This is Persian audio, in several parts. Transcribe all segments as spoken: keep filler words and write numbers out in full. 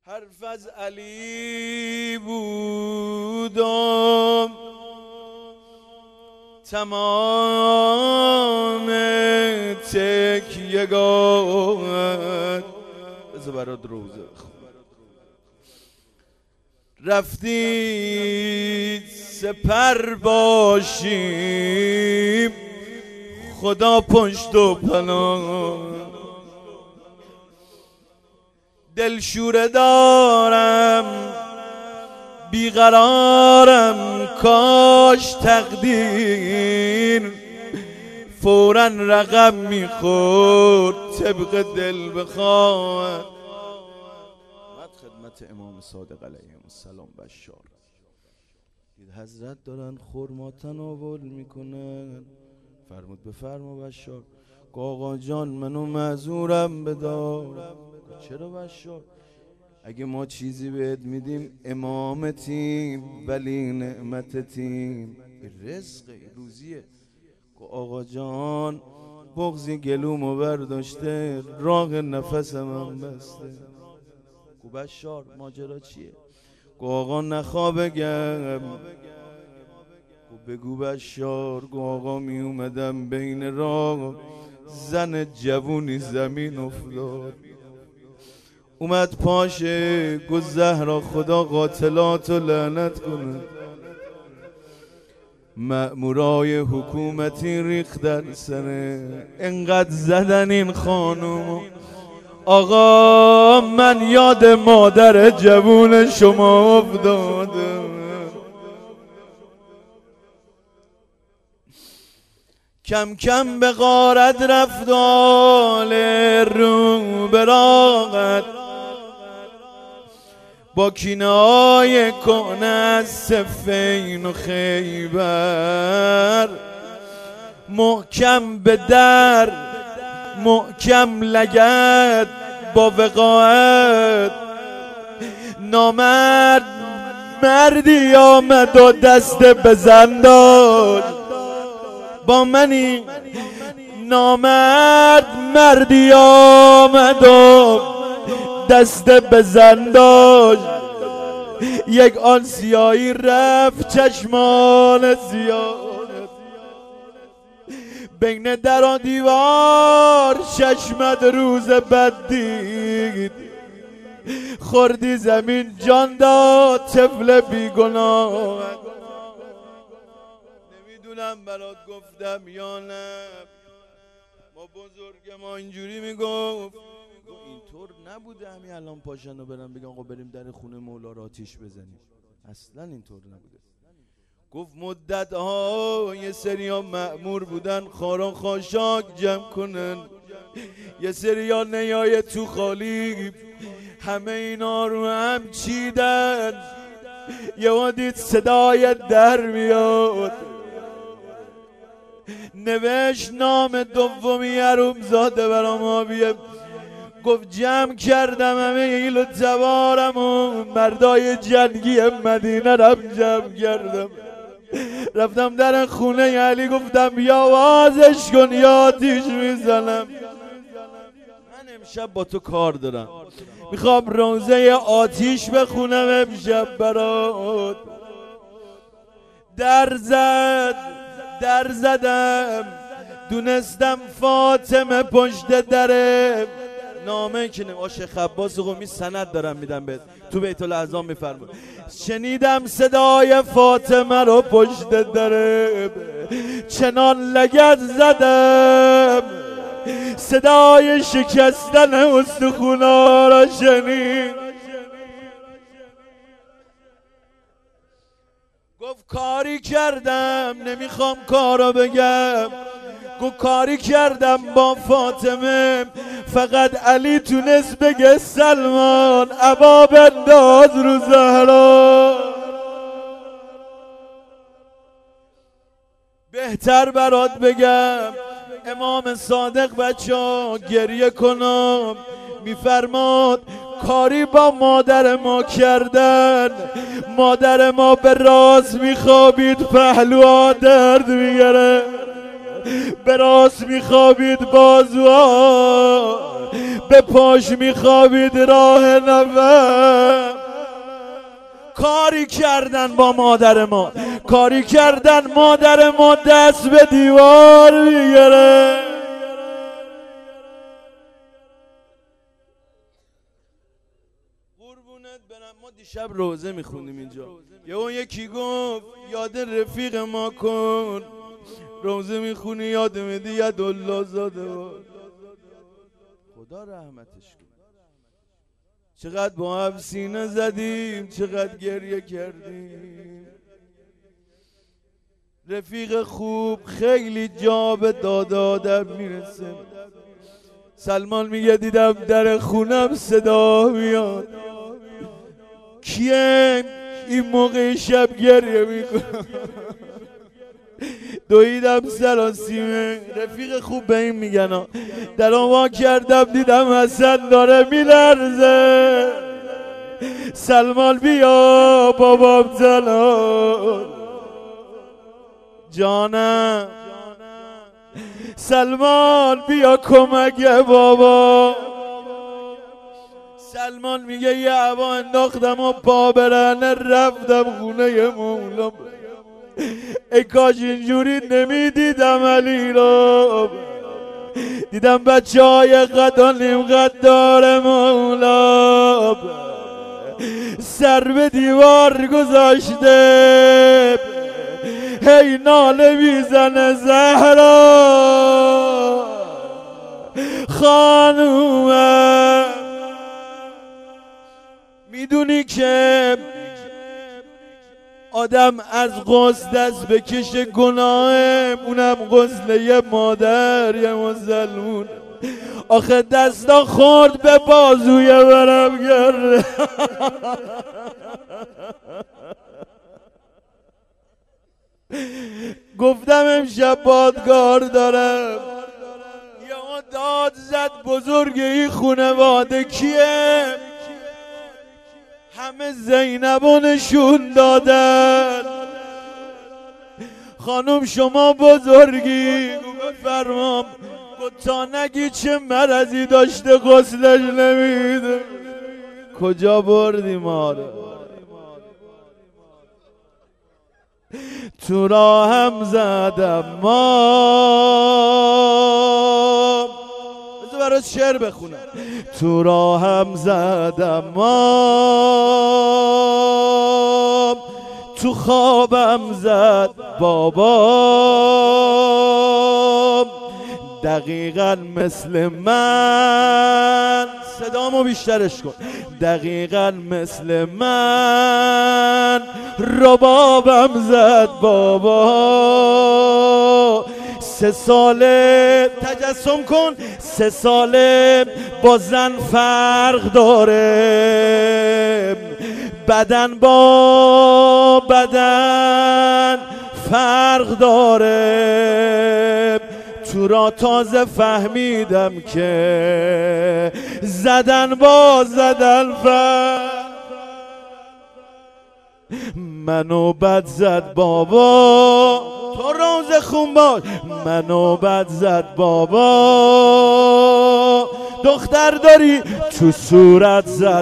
حرف از علی بودم تمام تکیه‌گاه بذار برات روزه رفتید سپر باشیم خدا پشت و پناه دلشوره دارم بیقرارم کاش تقدیر فوراً رقم میخورد طبق دل بخواد. خدمت امام صادق علیه السلام بشار دید حضرت دارن خرما تناول میکنن، فرمود بفرما بشار. آقا جان منو معذورم بدار. چرا بشار؟ اگه ما چیزی بهت میدیم امامتیم ولی نعمتتیم، رزق روزیه. آقا جان بغضی گلومو برداشته راه نفسم هم بسته. گو بشار ماجرا چیه؟ گو آقا نخوا بگم. گو بگو بشار. گو آقا می اومدم بین راه زن جوونی زمین افتاد، اومد پاشه. گو زهرا خدا قاتلاتو لعنت کنه. مأمورای حکومتی ریختن سره، انقدر زدن این خانومو. آقا من یاد مادر جوون شما افتادم. کم کم به غارت رفت آل رو براغت، با کینای کهنه از صفین و خیبر. محکم به در محکم لگد با وقاحت، نامرد مردی آمد و دست بزن داد. با منی نامرد مردی آمد و دست بزن داشت. یک آن سیاهی رفت چشمان زیاد، بین در و دیوار چشمت روز بد دید. خوردی زمین جان داد طفل بیگناه. نمیدونم برات گفتم یا نه، ما بزرگ ما اینجوری میگفت. اینطور نبوده همین الان پاشن و برن بگن آقا بریم در خونه مولا را آتیش بزنیم. اصلا اینطور نبوده. گفت مدت ها یه سری ها مأمور بودن خارا خاشاک جمع کنن، یه سری ها نیای تو خالی، همه اینا رو هم چیدن. یه دید صدای در میاد، نوشت نام دومی حرومزاده برا ما بیه. گفت جمع کردم همه ایل و جوارم و مردای جنگی مدینه رم جمع کردم، رفتم در خونه علی گفتم یا وازش کن یا آتیش میزنم. من امشب با تو کار دارم، میخوام روزه آتیش بخونم امشب برات. در زد در زدم دونستم فاطمه پشت دره. نامه که عاشق عباس قمی سند دارم میدم بهت، تو بیت الاعظام میفرمود شنیدم صدای فاطمه رو پشت دره، چنان لگد زدم صدای شکستن استخونا را شنید. گفت کاری کردم نمیخوام کارو بگم. گفت کاری کردم با فاطمه، فقط علی تونست بگه سلمان عبا بنداز رو زهرا. بهتر برات بگم امام صادق بچه ها گریه کنم میفرماد کاری با مادر ما کردن. مادر ما به راست میخوابید پهلوها درد میگره، به راست میخوابید بازوها، به پاش میخوابید راه نفس. کاری کردن با مادر ما، کاری کردن مادر ما دست به دیوار میگره. قربونت برم. ما دیشب روزه میخونیم اینجا، یه اون یکی گفت یاد رفیق ما کن. روزه میخونی یاد میدی ید الله زاده، خدا رحمتش کن. چقدر با هم سینه زدیم، چقدر گریه کردیم. رفیق خوب خیلی جا به داد آدم میرسه. سلمان میگه دیدم در خونم صدا میاد، کیه این موقع شب گریه میکنه؟ دویدم سراسیمه. رفیق خوب به این میگن در آما کردم دیدم حسن داره میلرزه. سلمان بیا بابام جلال جانم، سلمان بیا کمک بابا. سلمان میگه یه هوا انداختم و پا برهنه رفتم خونه مولام. ای کاش اینجوری نمیدیدم علی رو، دیدم بچه های قد و نیم قد داره مولا، سر به دیوار گذاشته هی ناله میزنه زهرا خانومه. میدونی که آدم از غسل دست بکشه گناهه، اونم غسل یه مادر یه مسلمون. آخه دستا خورد به بازوی برم گرده. گفتم امشب بادگار دارم. یا داد زد بزرگ این خونواده کیه؟ همه زینبو نشون دادن. خانم شما بزرگی، بفرمام تا نگی چه مرضی داشته غسلش نمیده. کجا بردی ما رو؟ تو راه هم زدم ما. بذار برات شعر بخونم. تو راه هم زدم ما، تو خوابم زد بابا، دقیقا مثل من. صدامو بیشترش کن. دقیقا مثل من ربابم زد بابا. سه ساله تجسم کن، سه ساله با زن فرق داره، بدن با بدن فرق داره. تو را تازه فهمیدم که زدن با زدن فرق. منو بد زد بابا، تو روز خون باش. منو بد زد بابا، دختر داری تو صورت زد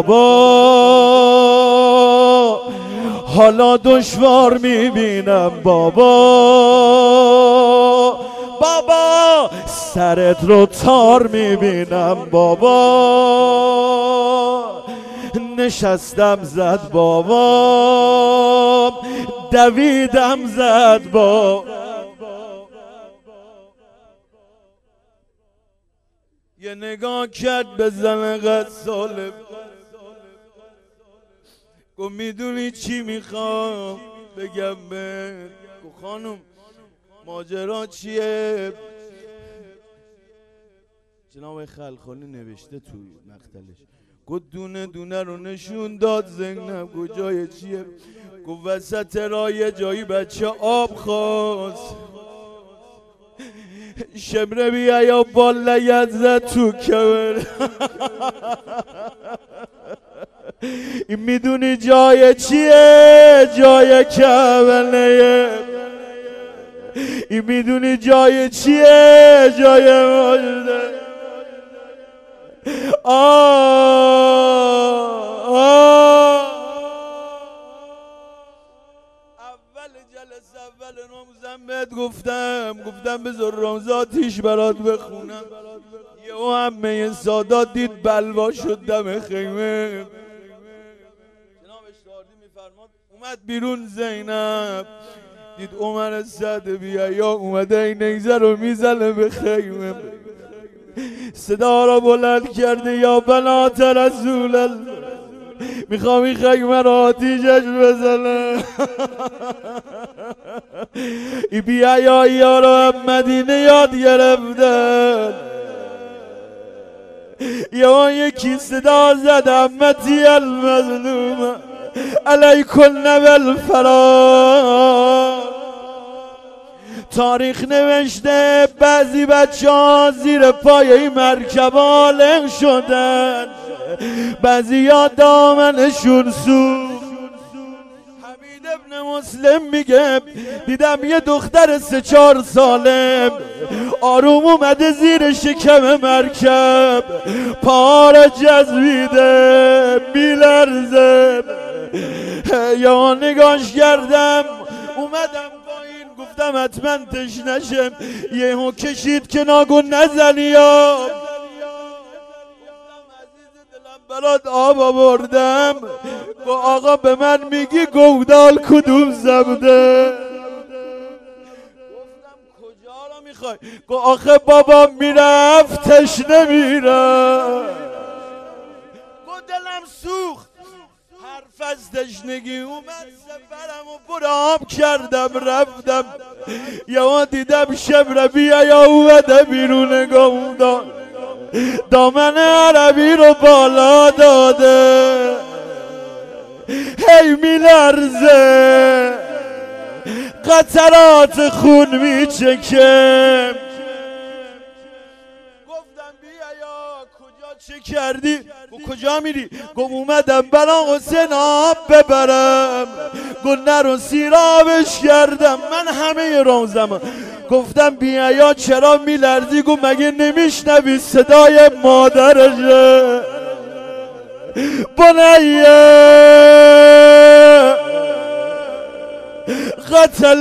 بابا. حالا دشوار میبینم بابا، بابا سرت رو تار میبینم بابا. نشستم زد بابا، دویدم زد بابا. یه نگاه کرد به زن قد ساله، گفت میدونی چی میخوام بگم بهت؟ گفت خانم ماجرا چیه؟ جناب خلخانی نوشته تو مقتلش. گفت دونه دونه رو نشون داد زینب. گفت جای چیه؟ گفت وسط راه یه جایی بچه آب خواست، شمره بیا یا بال لگت زد تو کمر. این میدونی جای چیه؟ جای کمره. این میدونی جای چیه؟ جای مجده. آه آه گفتم گفتم بذار رمزاتیش برات بخونم. یه همه سادات دید بلوا شد دم خیمه. جناب اشتهاردی میفرماد اومد بیرون زینب دید عمر سعد بیا یا اومده این نگذر رو میزنه به خیمه. صدا را بلند کرده یا بنات رسول الله میخوام این خیمه را آتیشش بزنه. ای بیا یا یارو مدینه یاد گرفتن. یا یکی صدا زد امتی المظلوم علیکن بالفرار. تاریخ نوشته بعضی بچه ها زیر پای این مرکب آلق شدن، بعضی ها دامنشون سوخت. حمید ابن مسلم میگه دیدم یه دختر سه چهار ساله آروم اومده زیر شکم مرکب، پا جذبیده میلرزه. یا نگاش کردم اومدم گفتم حتما تشنشم، یهو کشید که ناگو نزنی یا برات آب آوردم. گو آقا به من میگی گودال کدوم زبده؟ گفتم کجا رو میخوای؟ گو آخه بابا میرفت تشنه میرم. گو دلم سوخت حرف از تشنگی اومد سفرم و برام کردم رفتم. یا دیدم شبربی یا اومده بیرون گودال دامن عربی رو بالا داده، هی میلرزه قطرات خون میچکه. گفتم بیا یا کجا چه کردی؟ گو کجا میری؟ گو اومدم برا حسین آب ببرم. گو نرو سیرابش کردم من همه روزم. گفتم بیا یا چرا میلرزی؟ گو مگه نمیشنوی صدای مادرشه؟ بنیه قتل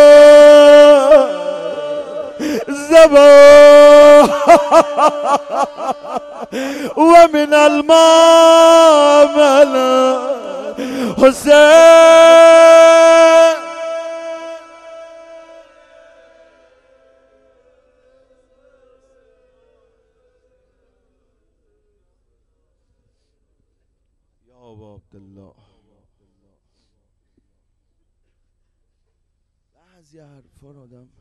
زبا و من المامل حسین. یا ابا عبدالله بعضی حرفا رو آدم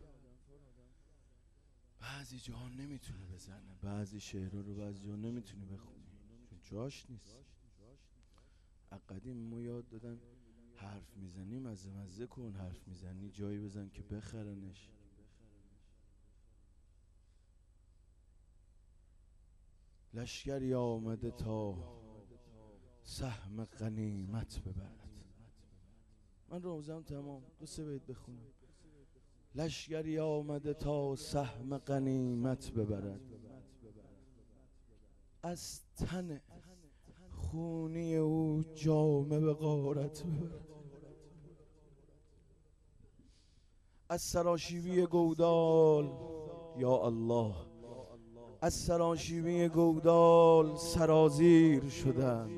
بعضی جاها نمیتونه بزنه، بعضی شعرها رو بعضی جاها نمیتونه بخونه چون جاش نیست. قدیم ما یاد دادن حرف میزنی مزه مزه کن، حرف میزنی جایی بزن که بخرنش. لشکری آمده تا سهم غنیمت ببرد. من روزم تمام دو سه بیت بخونم. لشکری آمده تا سهم غنیمت ببرد، از تن خونی او جامه به غارت ببرد. از سراشیبی گودال یا الله، از سراشیبی گودال سرازیر شدند،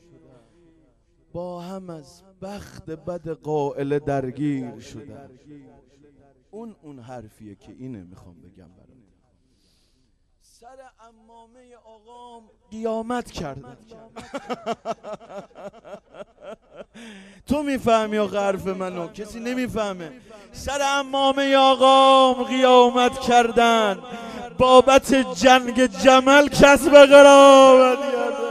با هم از بخت بد قائل درگیر شدند. اون اون حرفیه که اینه میخوام بگم برات. سر عمامه آقام قیامت کردن. تو میفهمی آقا حرف منو؟ کسی نمیفهمه. سر عمامه آقام قیامت کردن، بابت جنگ جمل کسب قرابت کرده.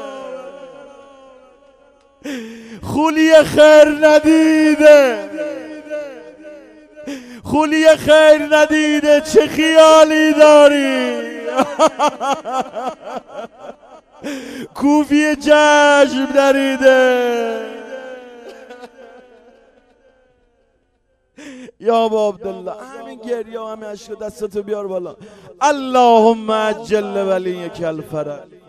خولی خیر ندیده، خولی خیر ندیده، چه خیالی داری؟ کوفی چشم دریده. یا ابا عبدالله همین گریه و همین عشق دستتو بیار بالا. اللهم عجل ولیک الفرج.